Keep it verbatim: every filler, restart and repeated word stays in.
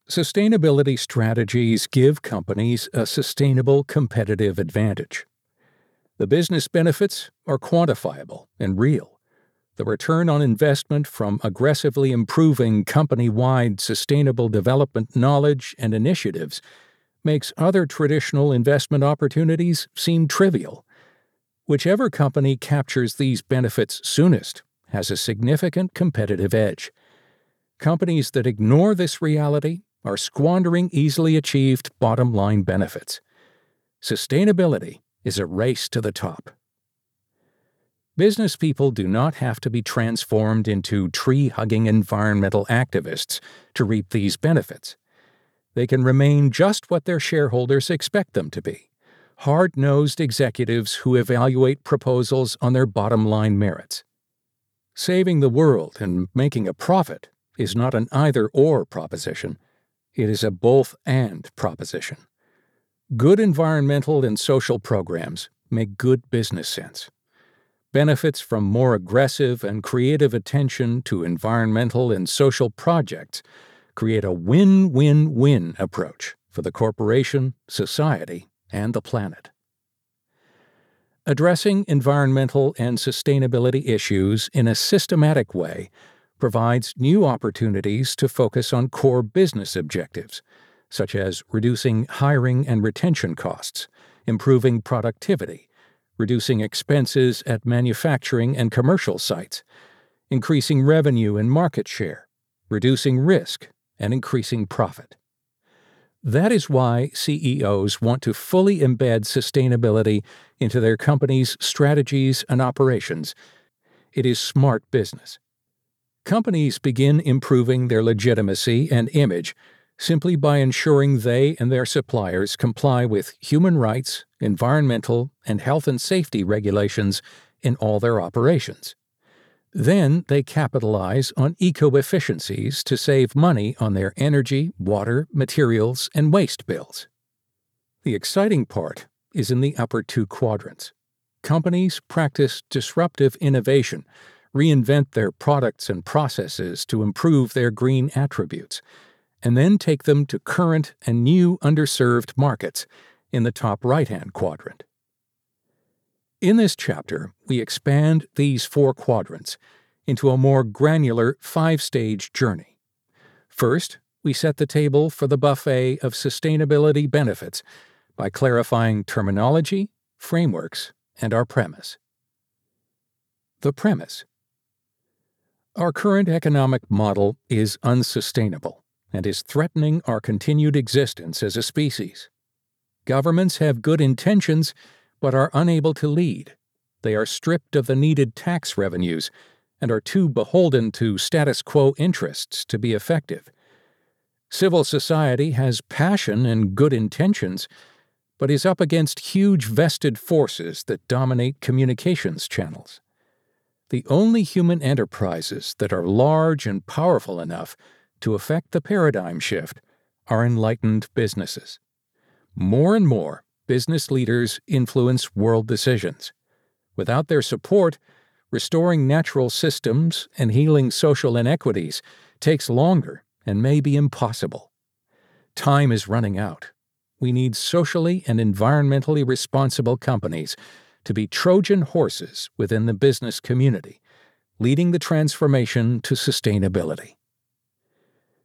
Sustainability strategies give companies a sustainable competitive advantage. The business benefits are quantifiable and real. The return on investment from aggressively improving company-wide sustainable development knowledge and initiatives makes other traditional investment opportunities seem trivial. Whichever company captures these benefits soonest has a significant competitive edge. Companies that ignore this reality are squandering easily achieved bottom-line benefits. Sustainability is a race to the top. Business people do not have to be transformed into tree-hugging environmental activists to reap these benefits. They can remain just what their shareholders expect them to be: hard-nosed executives who evaluate proposals on their bottom-line merits. Saving the world and making a profit is not an either-or proposition. It is a both-and proposition. Good environmental and social programs make good business sense. Benefits from more aggressive and creative attention to environmental and social projects create a win-win-win approach for the corporation, society, and the planet. Addressing environmental and sustainability issues in a systematic way provides new opportunities to focus on core business objectives, such as reducing hiring and retention costs, improving productivity, reducing expenses at manufacturing and commercial sites, increasing revenue and market share, reducing risk, and increasing profit. That is why C E Os want to fully embed sustainability into their company's strategies and operations. It is smart business. Companies begin improving their legitimacy and image simply by ensuring they and their suppliers comply with human rights, environmental, and health and safety regulations in all their operations. Then they capitalize on eco-efficiencies to save money on their energy, water, materials, and waste bills. The exciting part is in the upper two quadrants. Companies practice disruptive innovation, reinvent their products and processes to improve their green attributes, and then take them to current and new underserved markets in the top right-hand quadrant. In this chapter, we expand these four quadrants into a more granular five-stage journey. First, we set the table for the buffet of sustainability benefits by clarifying terminology, frameworks, and our premise. The premise. Our current economic model is unsustainable and is threatening our continued existence as a species. Governments have good intentions but are unable to lead. They are stripped of the needed tax revenues and are too beholden to status quo interests to be effective. Civil society has passion and good intentions, but is up against huge vested forces that dominate communications channels. The only human enterprises that are large and powerful enough to affect the paradigm shift are enlightened businesses. More and more, business leaders influence world decisions. Without their support, restoring natural systems and healing social inequities takes longer and may be impossible. Time is running out. We need socially and environmentally responsible companies to be Trojan horses within the business community, leading the transformation to sustainability.